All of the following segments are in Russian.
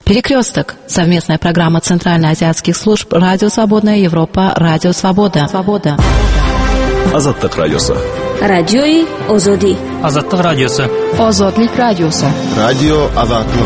Перекресток. Совместная программа Центральноазиатских служб «Радио Свободная Европа», «Радио Свобода». Азаттык радиосы. Радиои Озоди. Азаттык радиосы. Озодлик радиосы. Радио Азаттык.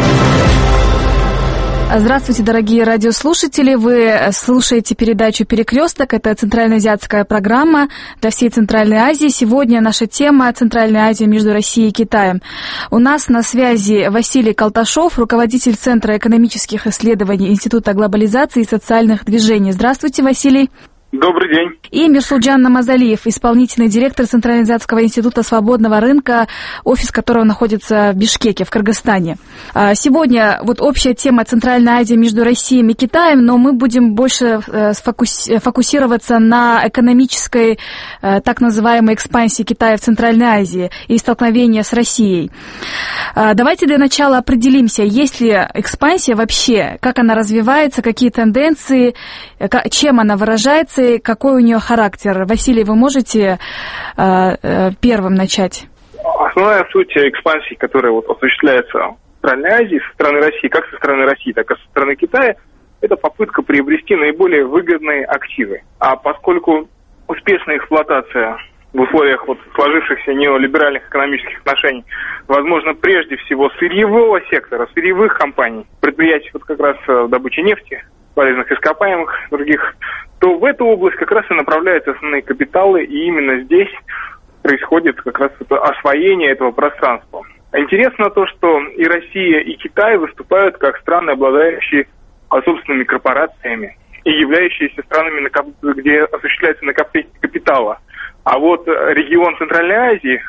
Здравствуйте, дорогие радиослушатели. Вы слушаете передачу «Перекресток». Это центральноазиатская программа для всей Центральной Азии. Сегодня наша тема «Центральная Азия между Россией и Китаем». У нас на связи Василий Колташов, руководитель Центра экономических исследований Института глобализации и социальных движений. Здравствуйте, Василий. Добрый день. И Мирсулджан Намазалиев, исполнительный директор Центральноазиатского института свободного рынка, офис которого находится в Бишкеке, в Кыргызстане. Сегодня вот общая тема Центральная Азия между Россией и Китаем, но мы будем больше фокусироваться на экономической, так называемой, экспансии Китая в Центральной Азии и столкновения с Россией. Давайте для начала определимся, есть ли экспансия вообще, как она развивается, какие тенденции, чем она выражается, какой у нее характер. Василий, вы можете первым начать? Основная суть экспансии, которая осуществляется в Центральной Азии со стороны России, как со стороны России, так и со стороны Китая, это попытка приобрести наиболее выгодные активы. А поскольку успешная эксплуатация в условиях сложившихся неолиберальных экономических отношений возможно прежде всего сырьевого сектора, сырьевых компаний, предприятий как раз добычи нефти, полезных ископаемых, других, то в эту область как раз и направляются основные капиталы, и именно здесь происходит как раз освоение этого пространства. Интересно то, что и Россия, и Китай выступают как страны, обладающие собственными корпорациями и являющиеся странами, где осуществляется накопление капитала. А вот регион Центральной Азии,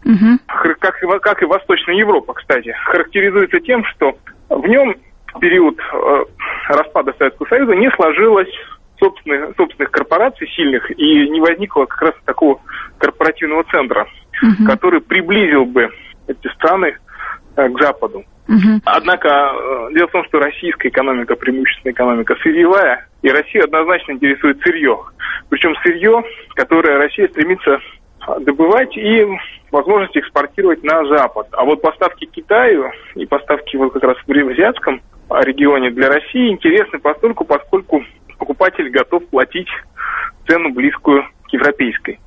как и Восточная Европа, кстати, характеризуется тем, что в нем в период распада Советского Союза не сложилось собственных корпораций сильных и не возникло как раз такого корпоративного центра, который приблизил бы эти страны к Западу. Однако дело в том, что российская экономика, преимущественно экономика сырьевая, и Россию однозначно интересует сырье. Причем сырье, которое Россия стремится добывать и возможность экспортировать на Запад. А вот поставки Китаю и поставки как раз в азиатском регионе для России интересны поскольку покупатель готов платить цену близкую к европейской.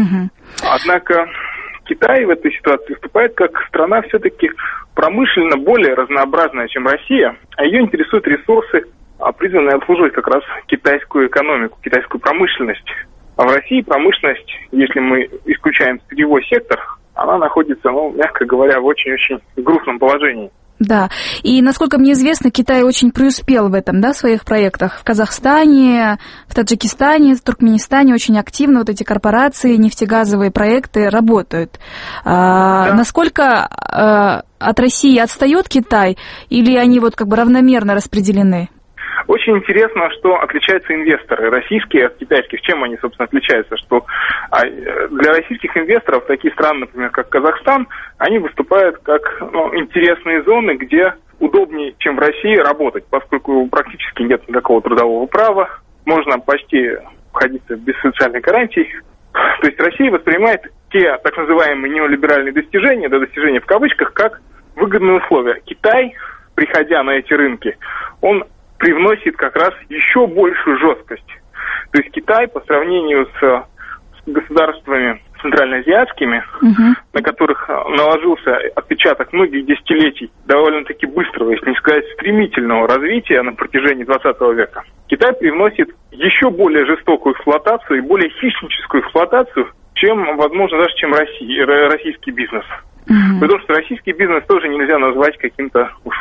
Однако Китай в этой ситуации выступает как страна все-таки промышленно более разнообразная, чем Россия, а ее интересуют ресурсы, призванные обслуживать как раз китайскую экономику, китайскую промышленность. А в России промышленность, если мы исключаем сырьевой сектор, она находится, мягко говоря, в очень-очень грустном положении. Да, и, насколько мне известно, Китай очень преуспел в этом, в своих проектах. В Казахстане, в Таджикистане, в Туркменистане очень активно эти корпорации, нефтегазовые проекты работают. Да. Насколько от России отстает Китай, или они равномерно распределены? Очень интересно, что отличаются инвесторы российские от китайских. Чем они, собственно, отличаются? Что для российских инвесторов такие страны, например, как Казахстан, они выступают как интересные зоны, где удобнее, чем в России, работать, поскольку практически нет никакого трудового права, можно почти обходиться без социальной гарантии. То есть Россия воспринимает те так называемые неолиберальные достижения, достижения в кавычках, как выгодные условия. Китай, приходя на эти рынки, он привносит как раз еще большую жесткость. То есть Китай по сравнению с государствами центральноазиатскими, на которых наложился отпечаток многих десятилетий довольно-таки быстрого, если не сказать стремительного развития на протяжении 20 века, Китай привносит еще более жестокую эксплуатацию и более хищническую эксплуатацию, чем, возможно, даже чем российский бизнес. Потому что российский бизнес тоже нельзя назвать каким-то уж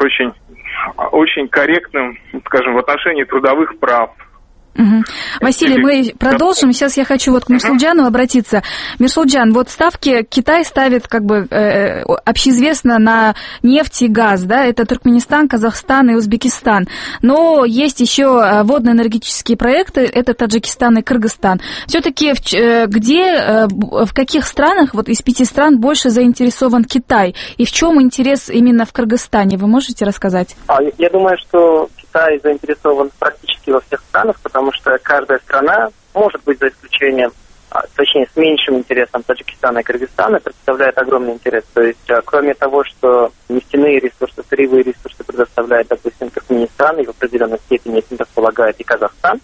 очень корректным, скажем, в отношении трудовых прав. Василий, мы продолжим. Сейчас я хочу к Мирсулджану обратиться. Мирсулджан, ставки Китай ставит общеизвестно на нефть и газ, это Туркменистан, Казахстан и Узбекистан. Но есть еще водно-энергетические проекты, это Таджикистан и Кыргызстан. Все-таки в каких странах, из 5 стран больше заинтересован Китай? И в чем интерес именно в Кыргызстане? Вы можете рассказать? Я думаю, что Китай заинтересован практически во всех странах, потому что каждая страна, может быть, за исключением точнее, с меньшим интересом Таджикистана и Кыргызстана, представляет огромный интерес. То есть, кроме того, что нефтяные ресурсы, сырьевые ресурсы предоставляет, допустим, Туркменистан, и в определенной степени этим располагает и Казахстан,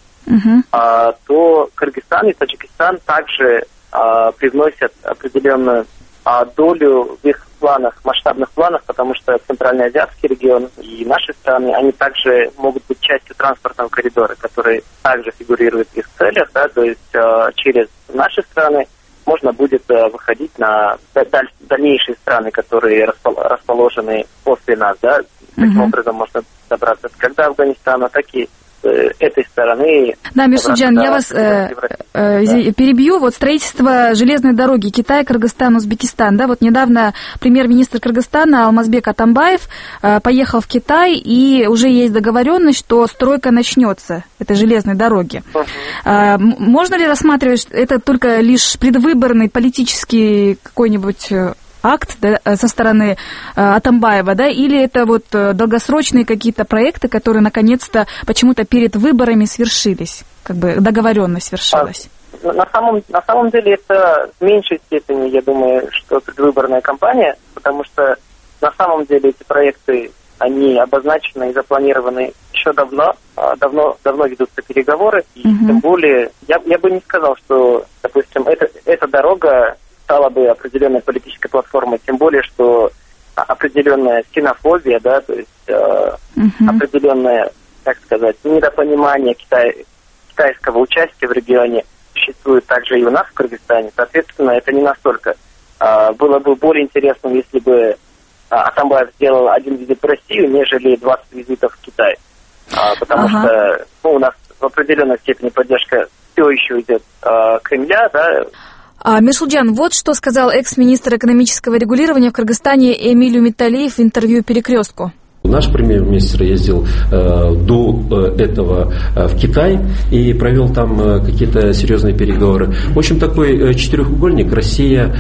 то Кыргызстан и Таджикистан также привносят определенную долю в их планах, масштабных планах, потому что Центральноазиатский регион и наши страны, они также могут быть частью транспортного коридора, который также фигурирует в их целях, да, то есть через наши страны можно будет выходить на дальнейшие страны, которые расположены после нас, да, таким образом можно добраться как до Афганистана, так и этой стороны. Да, Мирсуджан, я вас перебью. Вот строительство железной дороги Китай, Кыргызстан, Узбекистан. Да, вот недавно премьер-министр Кыргызстана Алмазбек Атамбаев поехал в Китай, и уже есть договоренность, что стройка начнется этой железной дороги. Можно ли рассматривать это только лишь предвыборный политический какой-нибудь акт, да, со стороны Атамбаева, да, или это вот долгосрочные какие-то проекты, которые наконец-то почему-то перед выборами свершились, как бы договоренность свершилась? На самом деле это в меньшей степени, я думаю, что предвыборная кампания, потому что на самом деле эти проекты, они обозначены и запланированы еще давно ведутся переговоры, и тем более, я бы не сказал, что, допустим, эта дорога стала бы определенной политической платформой, тем более, что определенная ксенофобия, да, то есть определенное, так сказать, недопонимание китайского участия в регионе существует также и у нас в Кыргызстане. Соответственно, это не настолько. Было бы более интересным, если бы Атамбаев сделал один визит в Россию, нежели 20 визитов в Китай. Потому что у нас в определенной степени поддержка все еще идет Кремля, да. Мирсулджан, вот что сказал экс-министр экономического регулирования в Кыргызстане Эмиль Умиталиев в интервью «Перекрестку». Наш премьер-министр ездил до этого в Китай и провел там какие-то серьезные переговоры. В общем, такой четырехугольник: Россия,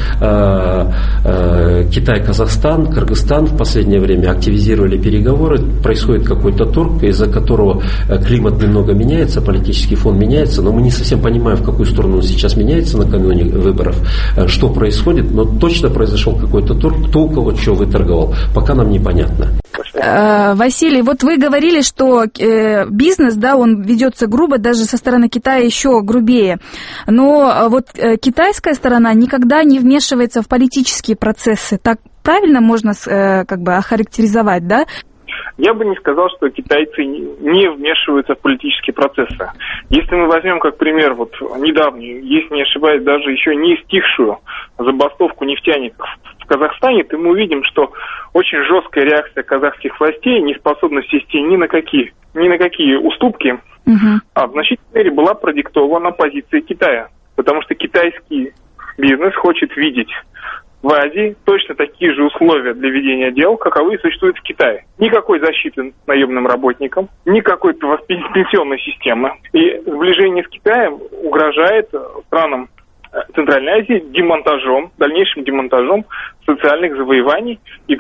Китай, Казахстан, Кыргызстан в последнее время активизировали переговоры. Происходит какой-то торг, из-за которого климат немного меняется, политический фон меняется, но мы не совсем понимаем, в какую сторону он сейчас меняется накануне выборов, что происходит, но точно произошел какой-то торг, кто у кого что выторговал, пока нам непонятно. Василий, вот вы говорили, что бизнес, да, он ведется грубо, даже со стороны Китая еще грубее. Но вот китайская сторона никогда не вмешивается в политические процессы. Так правильно можно как бы охарактеризовать, да? Я бы не сказал, что китайцы не вмешиваются в политические процессы. Если мы возьмем как пример вот недавнюю, если не ошибаюсь, даже еще не стихшую забастовку нефтяников в Казахстане, то мы увидим, что очень жесткая реакция казахских властей не способна свести ни на какие уступки, а в значительной мере была продиктована позицией Китая. Потому что китайский бизнес хочет видеть в Азии точно такие же условия для ведения дел, каковы существуют в Китае. Никакой защиты наемным работникам, никакой пенсионной системы. И сближение с Китаем угрожает странам Центральной Азии дальнейшим демонтажом социальных завоеваний и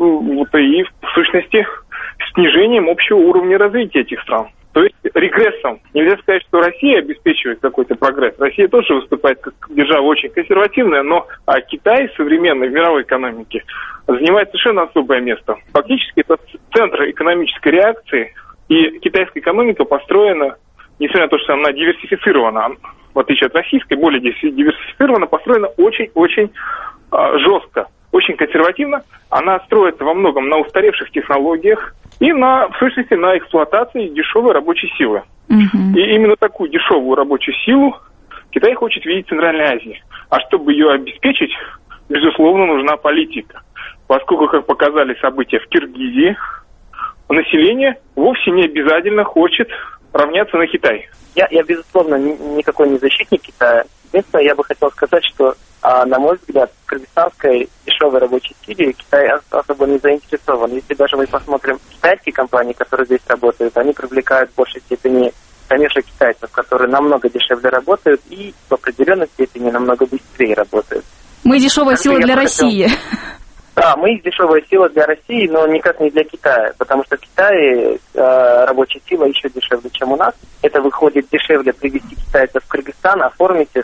в сущности снижением общего уровня развития этих стран. То есть регрессом. Нельзя сказать, что Россия обеспечивает какой-то прогресс. Россия тоже выступает как держава очень консервативная, но Китай современной в мировой экономике занимает совершенно особое место. Фактически это центр экономической реакции, и китайская экономика построена, несмотря на то, что она диверсифицирована, в отличие от российской, более диверсифицирована, построена очень-очень жестко, очень консервативно. Она строится во многом на устаревших технологиях и в сущности на эксплуатации дешевой рабочей силы. И именно такую дешевую рабочую силу Китай хочет видеть в Центральной Азии. А чтобы ее обеспечить, безусловно, нужна политика. Поскольку, как показали события в Киргизии, население вовсе не обязательно хочет равняться на Китай. Я безусловно, никакой не защитник Китая. Единственное, я бы хотел сказать, что, на мой взгляд, в кыргызстанской дешевой рабочей силе Китай особо не заинтересован. Если даже мы посмотрим китайские компании, которые здесь работают, они привлекают в большей степени самих же китайцев, которые намного дешевле работают и в определенной степени намного быстрее работают. Мы дешевая сила для России. Да, мы дешевая сила для России, но никак не для Китая, потому что в Китае рабочая сила еще дешевле, чем у нас. Это выходит дешевле привезти китайцев в Кыргызстан, оформить их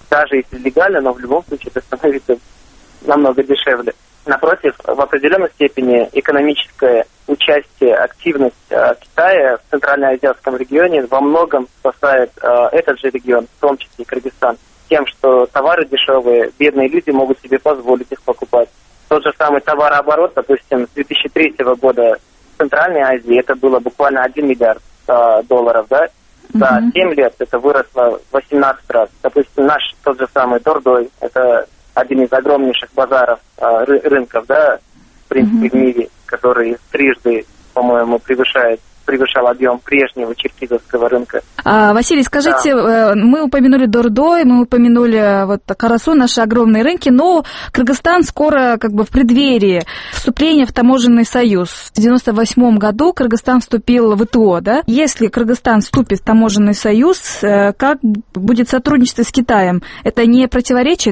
даже если легально, но в любом случае это становится намного дешевле. Напротив, в определенной степени экономическое участие, активность Китая в Центральноазиатском регионе во многом спасает этот же регион, в том числе и Кыргызстан, тем, что товары дешевые, бедные люди могут себе позволить их покупать. Тот же самый товарооборот, допустим, с 2003 года в Центральной Азии это было буквально 1 миллиард долларов, да? За 7 лет это выросло в 18 раз. Допустим, наш тот же самый Дордой, это один из огромнейших базаров, рынков, да, в принципе, в мире, который трижды, по-моему, превышал объем прежнего черкизовского рынка. Василий, скажите, мы упомянули Дордой, мы упомянули вот Карасу, наши огромные рынки, но Кыргызстан скоро как бы в преддверии вступления в таможенный союз. В 1998 году Кыргызстан вступил в ВТО, да? Если Кыргызстан вступит в таможенный союз, как будет сотрудничество с Китаем? Это не противоречит?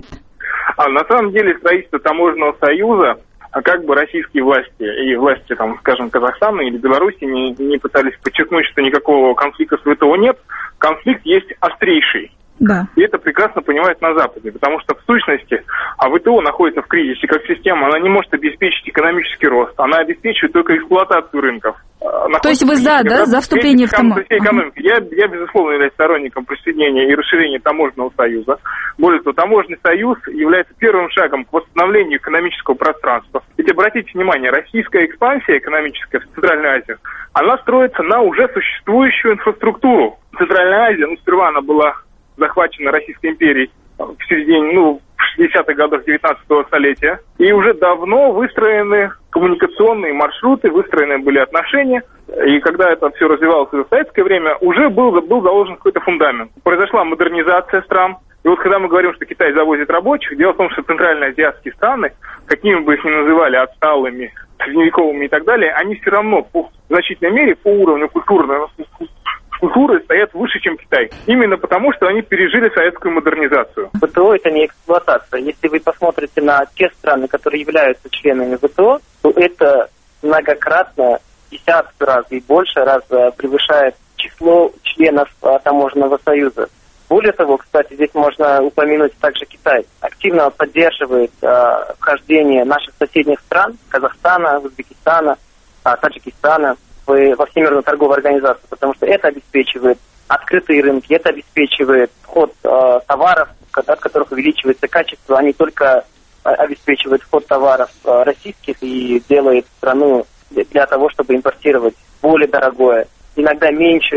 На самом деле строительство таможенного союза, как бы российские власти и власти, там, скажем, Казахстана или Беларуси не пытались подчеркнуть, что никакого конфликта с ВТО нет, конфликт есть острейший. Да. И это прекрасно понимают на Западе, потому что в сущности ВТО находится в кризисе как система, она не может обеспечить экономический рост, она обеспечивает только эксплуатацию рынков. То есть вы за вступление в таможенный союз? Я, безусловно, являюсь сторонником присоединения и расширения таможенного союза. Более того, таможенный союз является первым шагом к восстановлению экономического пространства. Ведь обратите внимание, российская экспансия экономическая в Центральной Азии, она строится на уже существующую инфраструктуру. Центральная Азия, сперва она была захвачена Российской империей в середине, в 60-х годах 19-го столетия. И уже давно выстроены коммуникационные маршруты, выстроены были отношения. И когда это все развивалось в советское время, уже был заложен какой-то фундамент. Произошла модернизация стран. И вот когда мы говорим, что Китай завозит рабочих, дело в том, что центральноазиатские страны, какими бы их ни называли отсталыми, средневековыми и так далее, они все равно в значительной мере по уровню культуры стоят выше, чем Китай. Именно потому, что они пережили советскую модернизацию. ВТО – это не эксплуатация. Если вы посмотрите на те страны, которые являются членами ВТО, то это многократно, десятки раз и больше раз превышает число членов таможенного союза. Более того, кстати, здесь можно упомянуть также Китай. Активно поддерживает вхождение наших соседних стран, Казахстана, Узбекистана, Таджикистана, во Всемирную торговую организацию, потому что это обеспечивает открытые рынки, это обеспечивает вход товаров, от которых увеличивается качество, а не только обеспечивает вход товаров российских и делает страну для того, чтобы импортировать более дорогое, иногда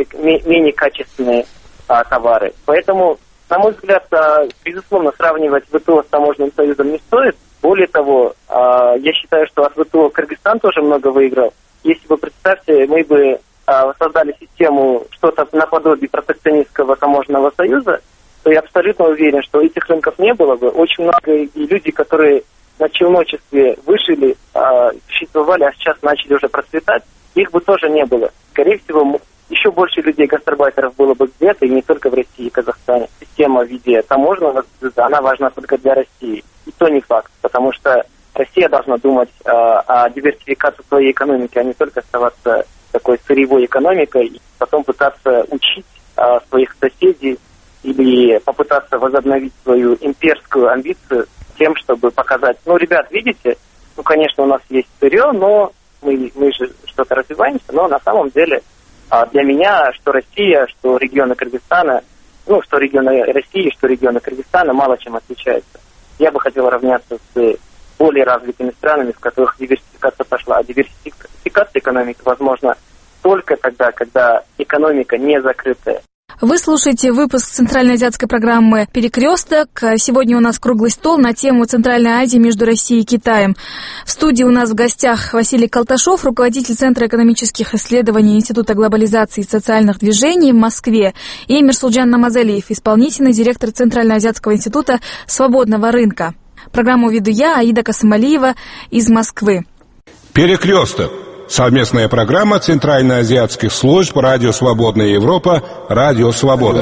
менее качественные товары. Поэтому, на мой взгляд, безусловно, сравнивать ВТО с таможенным союзом не стоит. Более того, я считаю, что от ВТО Кыргызстан тоже много выиграл. Если вы представьте, мы бы создали систему что-то наподобие протекционистского таможенного союза, то я абсолютно уверен, что этих рынков не было бы. Очень много и люди, которые на челночестве вышли, существовали, а сейчас начали уже процветать, их бы тоже не было. Скорее всего, еще больше людей-гастарбайтеров было бы где-то, и не только в России и Казахстане. Система в виде таможенного союза, она важна только для России. И то не факт, потому что Россия должна думать о диверсификации своей экономики, а не только оставаться такой сырьевой экономикой и потом пытаться учить своих соседей или попытаться возобновить свою имперскую амбицию тем, чтобы показать, ребят, видите, конечно, у нас есть сырье, но мы же что-то развиваемся, но на самом деле для меня, что Россия, что регионы Кыргызстана, что регионы России, что регионы Кыргызстана мало чем отличаются. Я бы хотел равняться с более развитыми странами, в которых диверсификация пошла. А диверсификация экономики возможна только тогда, когда экономика не закрытая. Вы слушаете выпуск центральноазиатской программы «Перекресток». Сегодня у нас круглый стол на тему Центральной Азии между Россией и Китаем. В студии у нас в гостях Василий Калташов, руководитель Центра экономических исследований Института глобализации и социальных движений в Москве, и Мирсулджан Намазалиев, исполнительный директор Центральноазиатского института свободного рынка. Программу веду я, Аида Касымалиева, из Москвы. «Перекресток». Совместная программа Центральноазиатских служб «Радио Свободная Европа», «Радио Свобода».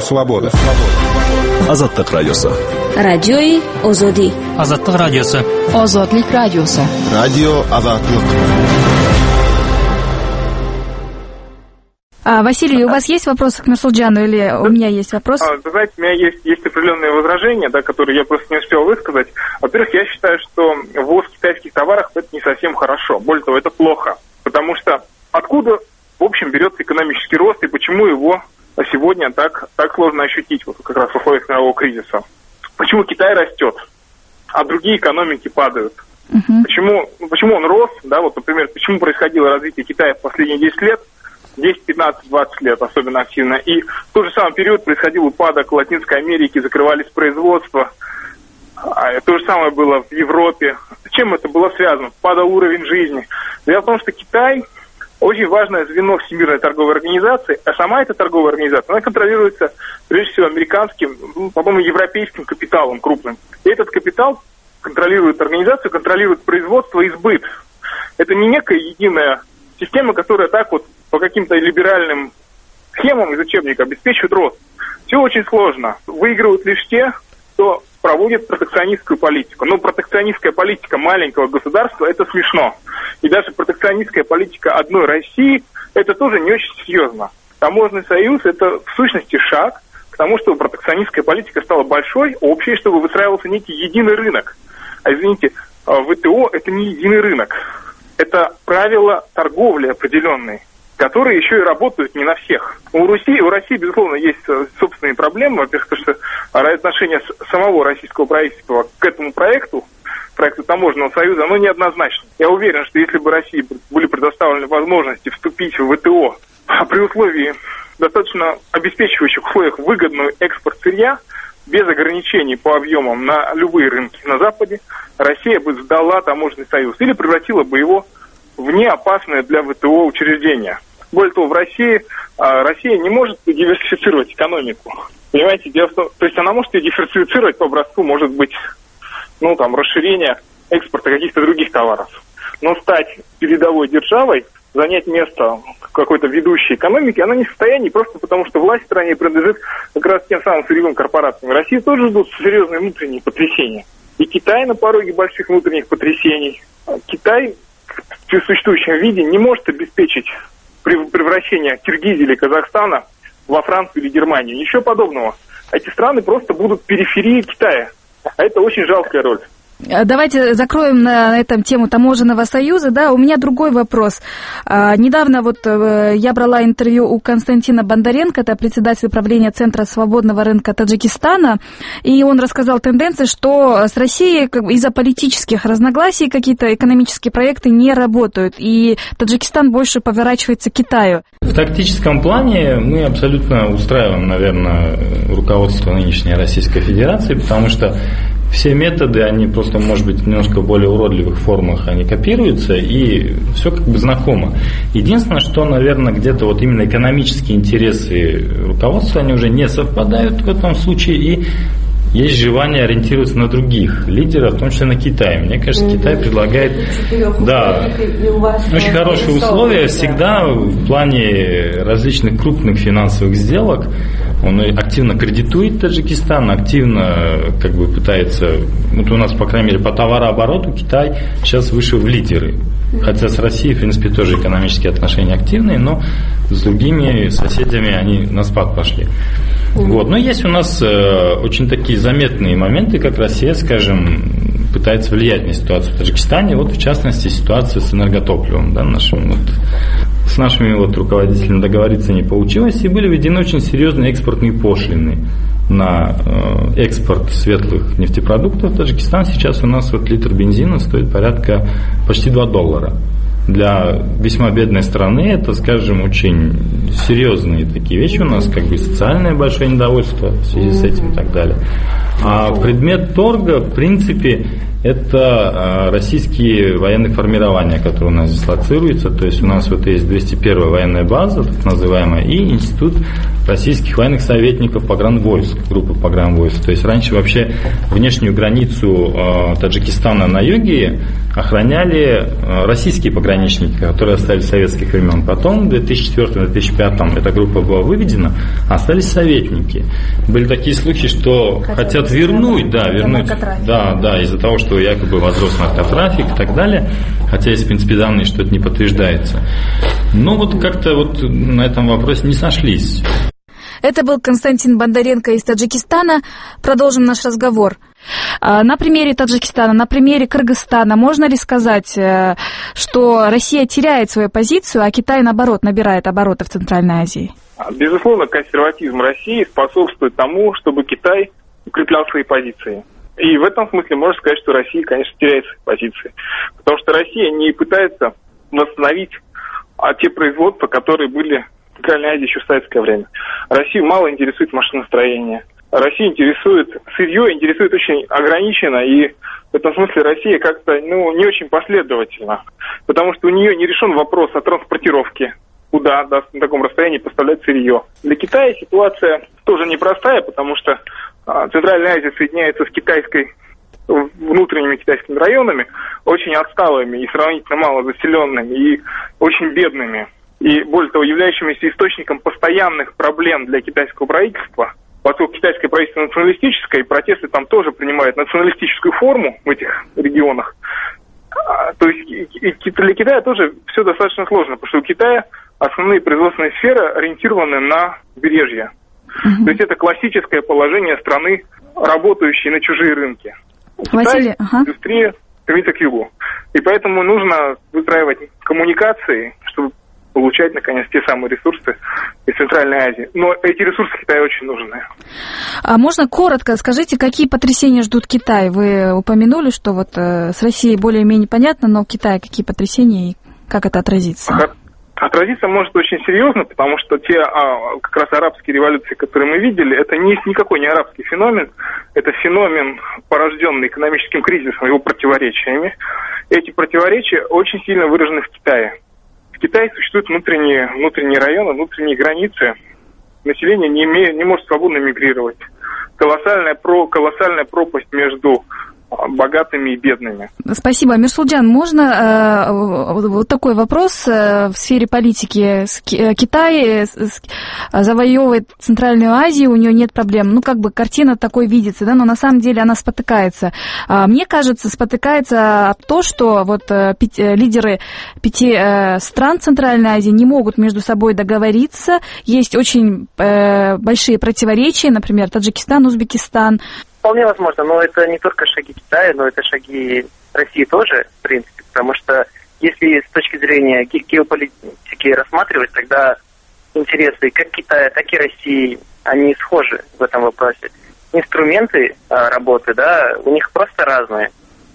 Азаттык радиосы. Радиои Озоди. Азаттык радиосы. Озодлик радиосы. Радио Азаттык. Василий, у вас есть вопросы к Нурсулджану или у меня есть вопрос? Вы знаете, у меня есть определенные возражения, да, которые я просто не успел высказать. Во-первых, я считаю, что ввоз китайских товаров – это не совсем хорошо. Более того, это плохо. Потому что откуда, в общем, берется экономический рост и почему его сегодня так сложно ощутить, вот как раз в условиях мирового кризиса? Почему Китай растет, а другие экономики падают? Почему он рос, да, вот, например, почему происходило развитие Китая в последние 10 лет, 10, 15, 20 лет особенно активно, и в тот же самый период происходил упадок в Латинской Америке, закрывались производства, то же самое было в Европе. С чем это было связано? Падал уровень жизни. Дело в том, что Китай очень важное звено Всемирной торговой организации, а сама эта торговая организация, она контролируется прежде всего американским, по-моему, европейским капиталом крупным. И этот капитал контролирует организацию, контролирует производство и сбыт. Это не некая единая система, которая так вот по каким-то либеральным схемам из учебника обеспечивает рост. Все очень сложно. Выигрывают лишь те, кто проводит протекционистскую политику. Но протекционистская политика маленького государства – это смешно. И даже протекционистская политика одной России – это тоже не очень серьезно. Таможенный союз – это в сущности шаг к тому, чтобы протекционистская политика стала большой, общей, чтобы выстраивался некий единый рынок. А извините, ВТО – это не единый рынок. Это правила торговли определенные, которые еще и работают не на всех. У России, безусловно, есть собственные проблемы. Во-первых, потому что отношение самого российского правительства к этому проекту Таможенного союза, оно неоднозначно. Я уверен, что если бы России были предоставлены возможности вступить в ВТО при условии достаточно обеспечивающих условиях выгодный экспорт сырья, без ограничений по объемам на любые рынки на Западе, Россия бы сдала Таможенный союз или превратила бы его в неопасное для ВТО учреждение. Более того, Россия не может диверсифицировать экономику. Понимаете, дело в том, то есть она может ее диверсифицировать по образцу, может быть, расширение экспорта каких-то других товаров. Но стать передовой державой, занять место какой-то ведущей экономики, она не в состоянии, просто потому что власть в стране принадлежит как раз тем самым сырьевым корпорациям. Россию тоже ждут серьезные внутренние потрясения. И Китай на пороге больших внутренних потрясений. Китай в существующем виде не может обеспечить превращение Киргизии или Казахстана во Францию или Германию. Ничего подобного. Эти страны просто будут периферией Китая. А это очень жалкая роль. Давайте закроем на этом тему Таможенного союза. Да, у меня другой вопрос. Недавно я брала интервью у Константина Бондаренко, это председатель правления Центра свободного рынка Таджикистана, и он рассказал тенденции, что с Россией из-за политических разногласий какие-то экономические проекты не работают, и Таджикистан больше поворачивается к Китаю. В тактическом плане мы абсолютно устраиваем, наверное, руководство нынешней Российской Федерации, потому что все методы, они просто, может быть, в немножко более уродливых формах они копируются, и все как бы знакомо. Единственное, что, наверное, где-то именно экономические интересы руководства, они уже не совпадают в этом случае, и есть желание ориентироваться на других лидеров, в том числе на Китай. Мне кажется, Китай предлагает очень хорошие условия всегда в плане различных крупных финансовых сделок. Он активно кредитует Таджикистан, активно пытается, у нас, по крайней мере, по товарообороту Китай сейчас вышел в лидеры. Хотя с Россией, в принципе, тоже экономические отношения активные, но с другими соседями они на спад пошли. Но есть у нас очень такие заметные моменты, как Россия, скажем, пытается влиять на ситуацию в Таджикистане, в частности, ситуация с энерготопливом, да, с нашими руководителями договориться не получилось, и были введены очень серьезные экспортные пошлины на экспорт светлых нефтепродуктов. Таджикистан сейчас у нас литр бензина стоит порядка почти $2. Для весьма бедной страны это, скажем, очень серьезные такие вещи у нас, социальное большое недовольство в связи с этим и так далее. А предмет торга, в принципе, это российские военные формирования, которые у нас дислоцируются. То есть у нас есть 201-я военная база, так называемая, и институт российских военных советников погранвойск, группы погранвойск. То есть раньше вообще внешнюю границу Таджикистана на юге охраняли российские пограничники, которые остались с советских времен. Потом в 2004-2005 эта группа была выведена, а остались советники. Были такие слухи, что хотят вернуть, из-за того, что якобы возрос наркотрафик и так далее, хотя есть, в принципе, данные, что это не подтверждается. Но вот как-то вот на этом вопросе не сошлись. Это был Константин Бондаренко из Таджикистана. Продолжим наш разговор. На примере Таджикистана, на примере Кыргызстана можно ли сказать, что Россия теряет свою позицию, а Китай, наоборот, набирает обороты в Центральной Азии? Безусловно, консерватизм России способствует тому, чтобы Китай укреплял свои позиции. И в этом смысле можно сказать, что Россия, конечно, теряет свои позиции. Потому что Россия не пытается восстановить те производства, которые были в Центральной Азии еще в советское время. Россию мало интересует машиностроение. Россию интересует сырье, интересует очень ограниченно, и в этом смысле Россия как-то не очень последовательна. Потому что у нее не решен вопрос о транспортировке, куда на таком расстоянии поставлять сырье. Для Китая ситуация тоже непростая, потому что Центральная Азия соединяется с внутренними китайскими районами, очень отсталыми и сравнительно мало заселенными, и очень бедными. И, более того, являющимися источником постоянных проблем для китайского правительства, поскольку китайское правительство националистическое, и протесты там тоже принимают националистическую форму в этих регионах. То есть для Китая тоже все достаточно сложно, потому что у Китая основные производственные сферы ориентированы на побережье. То есть это классическое положение страны, работающей на чужие рынки. Василий, индустрия стремится к югу. И поэтому нужно выстраивать коммуникации, чтобы получать, наконец, те самые ресурсы из Центральной Азии. Но эти ресурсы Китаю очень нужны. А можно коротко скажите, какие потрясения ждут Китай? Вы упомянули, что вот с Россией более-менее понятно, но в Китае какие потрясения и как это отразится? Отразиться может очень серьезно, потому что те как раз арабские революции, которые мы видели, это никакой не арабский феномен, это феномен, порожденный экономическим кризисом, его противоречиями. Эти противоречия очень сильно выражены в Китае. В Китае существуют внутренние районы, внутренние границы. Население не может свободно мигрировать. Колоссальная пропасть между богатыми и бедными. Спасибо. Мирсулджан, можно вот такой вопрос в сфере политики? Китай завоевывает Центральную Азию, у нее нет проблем. Ну, как бы картина такой видится, да, но на самом деле она спотыкается. Мне кажется, спотыкается то, что вот лидеры 5 стран Центральной Азии не могут между собой договориться. Есть очень большие противоречия, например, Таджикистан, Узбекистан. Вполне возможно, но это не только шаги Китая, но это шаги России тоже, в принципе, потому что если с точки зрения геополитики рассматривать, тогда интересы как Китая, так и России, они схожи в этом вопросе. Инструменты работы, да, у них просто разные.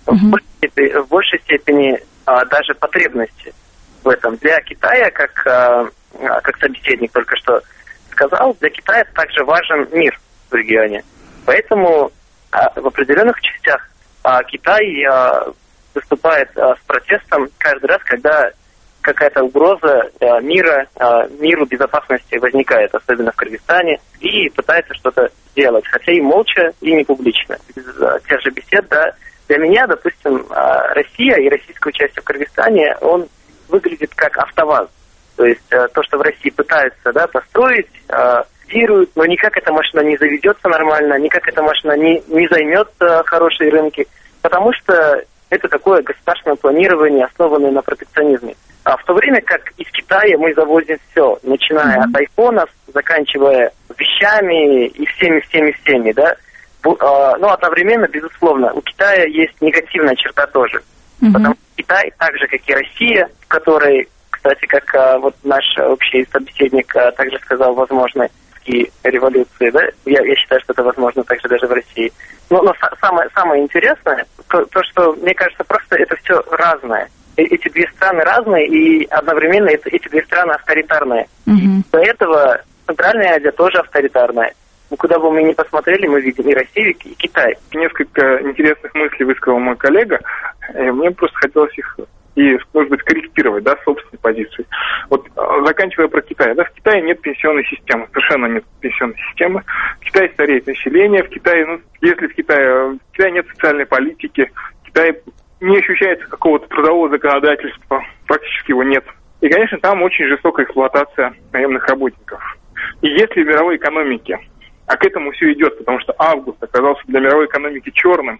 В большей степени даже потребности в этом. Для Китая, как собеседник только что сказал, для Китая также важен мир в регионе. Поэтому в определенных частях Китай выступает с протестом каждый раз, когда какая-то угроза миру, безопасности возникает, особенно в Кыргызстане, и пытается что-то сделать, хотя и молча, и не публично. Из тех же бесед, да, для меня, допустим, Россия и российское участие в Кыргызстане, он выглядит как АвтоВАЗ. То есть то, что в России пытаются, да, построить, но никак эта машина не заведется нормально, никак эта машина не займет хорошие рынки, потому что это такое государственное планирование, основанное на протекционизме. А в то время как из Китая мы завозим все, начиная от айфонов, заканчивая вещами и всеми, да. Но одновременно, безусловно, у Китая есть негативная черта тоже. Потому что Китай, так же, как и Россия, в которой, кстати, как вот наш общий собеседник также сказал, возможно, революции, да, я считаю, что это возможно также даже в России. Но самое интересное, то, что, мне кажется, просто это все разное. Эти две страны разные, и одновременно эти две страны авторитарные. До этого Центральная Азия тоже авторитарная. Куда бы мы ни посмотрели, мы видим и Россию, и Китай. Несколько интересных мыслей высказал мой коллега. Мне просто хотелось их может быть, корректировать, да, собственные позиции. Вот, заканчивая про Китай. Да, в Китае нет пенсионной системы, совершенно нет пенсионной системы. В Китае стареет население, в Китае, если в Китае нет социальной политики, в Китае не ощущается какого-то трудового законодательства, практически его нет. И, конечно, там очень жестокая эксплуатация наемных работников. И если в мировой экономике, а к этому все идет, потому что август оказался для мировой экономики черным,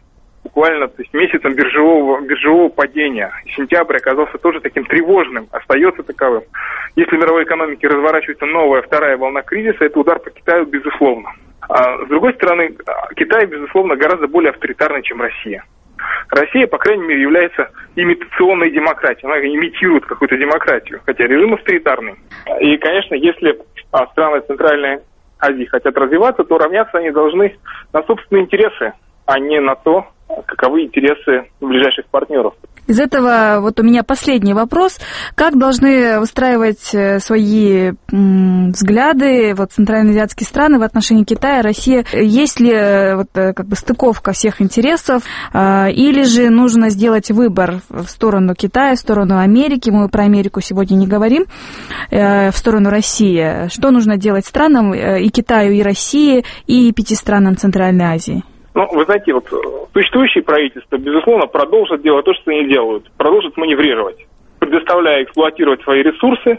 буквально месяцем биржевого падения. Сентябрь оказался тоже таким тревожным, остается таковым. Если в мировой экономике разворачивается новая, вторая волна кризиса, это удар по Китаю, безусловно. А с другой стороны, Китай, безусловно, гораздо более авторитарный, чем Россия. Россия, по крайней мере, является имитационной демократией. Она имитирует какую-то демократию, хотя режим авторитарный. И, конечно, если страны Центральной Азии хотят развиваться, то равняться они должны на собственные интересы, а не на то, каковы интересы ближайших партнеров. Из этого вот у меня последний вопрос. Как должны выстраивать свои взгляды центральноазиатские страны в отношении Китая, России? Есть ли стыковка всех интересов? Или же нужно сделать выбор в сторону Китая, в сторону Америки? Мы про Америку сегодня не говорим. В сторону России. Что нужно делать странам и Китаю, и России, и 5 странам Центральной Азии? Вы знаете, существующие правительства, безусловно, продолжат делать то, что они делают, продолжат маневрировать, предоставляя эксплуатировать свои ресурсы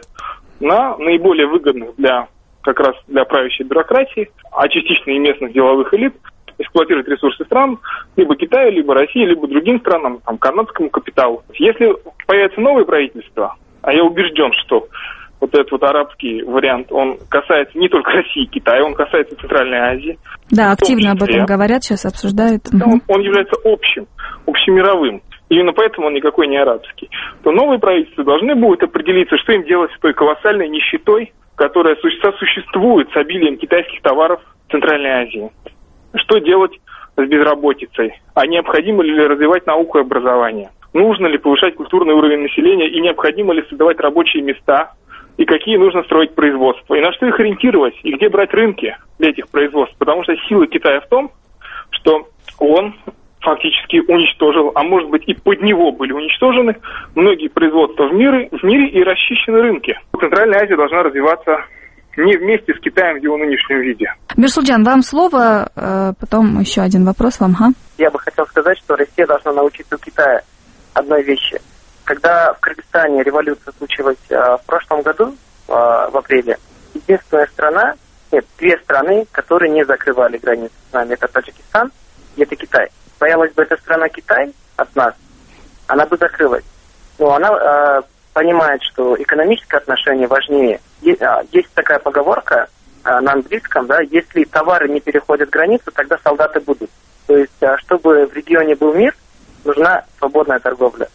на наиболее выгодных для правящей бюрократии, а частично и местных деловых элит, эксплуатировать ресурсы стран, либо Китая, либо России, либо другим странам, канадскому капиталу. Если появятся новые правительства, а я убежден, что этот арабский вариант, он касается не только России и Китая, он касается Центральной Азии. Да, активно об этом говорят, сейчас обсуждают. Он является общемировым. Именно поэтому он никакой не арабский. То новые правительства должны будут определиться, что им делать с той колоссальной нищетой, которая сосуществует с обилием китайских товаров в Центральной Азии. Что делать с безработицей? А необходимо ли развивать науку и образование? Нужно ли повышать культурный уровень населения и необходимо ли создавать рабочие места? И какие нужно строить производства, и на что их ориентировать, и где брать рынки для этих производств. Потому что сила Китая в том, что он фактически уничтожил, а может быть и под него были уничтожены многие производства в мире и расчищены рынки. Центральная Азия должна развиваться не вместе с Китаем в его нынешнем виде. Мирсулджан, вам слово, потом еще один вопрос вам. Я бы хотел сказать, что Россия должна научиться у Китая одной вещи. Когда в Кыргызстане революция случилась в прошлом году, в апреле, единственная страна, две страны, которые не закрывали границы с нами, это Таджикистан и это Китай. Боялась бы эта страна Китай от нас, она бы закрылась. Но она понимает, что экономические отношения важнее. Есть такая поговорка на английском, если товары не переходят границу, тогда солдаты будут. То есть, чтобы в регионе был мир, нужна свободная торговля.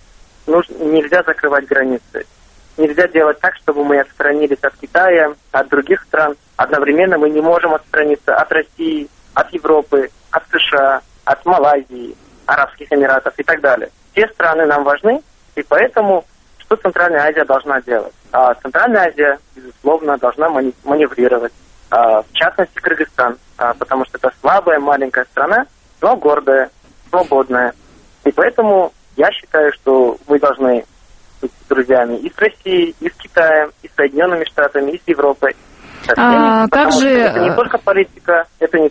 Нельзя закрывать границы. Нельзя делать так, чтобы мы отстранились от Китая, от других стран. Одновременно мы не можем отстраниться от России, от Европы, от США, от Малайзии, Арабских Эмиратов и так далее. Все страны нам важны, и поэтому что Центральная Азия должна делать? Центральная Азия, безусловно, должна маневрировать. В частности, Кыргызстан, потому что это слабая, маленькая страна, но гордая, свободная. И поэтому я считаю, что мы должны быть друзьями и с Россией, и с Китаем, и с Соединенными Штатами, и с Европой. Как же... Это не только политика,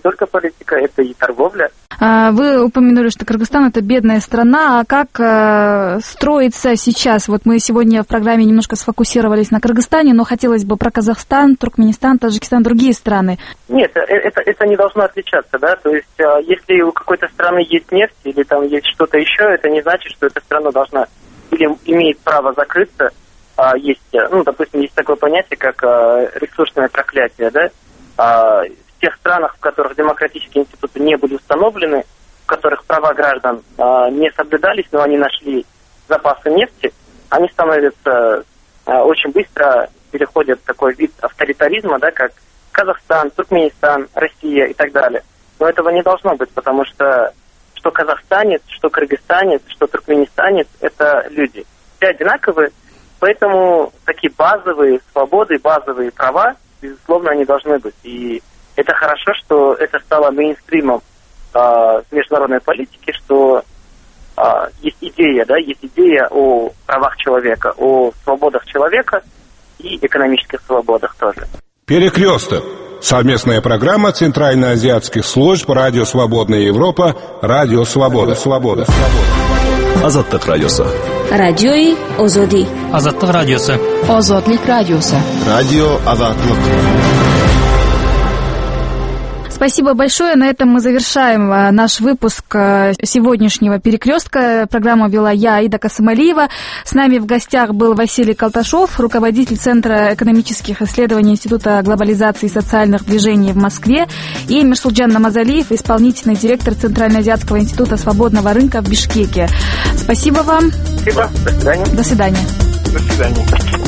это и торговля. Вы упомянули, что Кыргызстан – это бедная страна. А как строится сейчас? Мы сегодня в программе немножко сфокусировались на Кыргызстане, но хотелось бы про Казахстан, Туркменистан, Таджикистан, другие страны. Нет, это не должно отличаться, То есть, если у какой-то страны есть нефть или там есть что-то еще, это не значит, что эта страна должна или имеет право закрыться. Есть, допустим, есть такое понятие, как ресурсное проклятие, в тех странах, в которых демократические институты не были установлены, в которых права граждан не соблюдались, но они нашли запасы нефти, они становятся очень быстро, переходят в такой вид авторитаризма, как Казахстан, Туркменистан, Россия и так далее. Но этого не должно быть, потому что казахстанец, что кыргызстанец, что туркменистанец – это люди. Все одинаковые. Поэтому такие базовые свободы, базовые права, безусловно, они должны быть. И это хорошо, что это стало мейнстримом международной политики, что есть идея о правах человека, о свободах человека и экономических свободах тоже. Перекресток. Совместная программа Центральноазиатских служб Радио Свободная Европа, Радио Свобода. Азаттык радиосы. Радиои Озоди. Азаттык радиосы. Озодлик радиосы. Радио Азаттык. Спасибо большое. На этом мы завершаем наш выпуск сегодняшнего «Перекрестка». Программу вела я, Аида Касымалиева. С нами в гостях был Василий Колташов, руководитель Центра экономических исследований Института глобализации и социальных движений в Москве, и Мирсулджан Намазалиев, исполнительный директор Центральноазиатского института свободного рынка в Бишкеке. Спасибо вам. Спасибо. До свидания. До свидания. До свидания.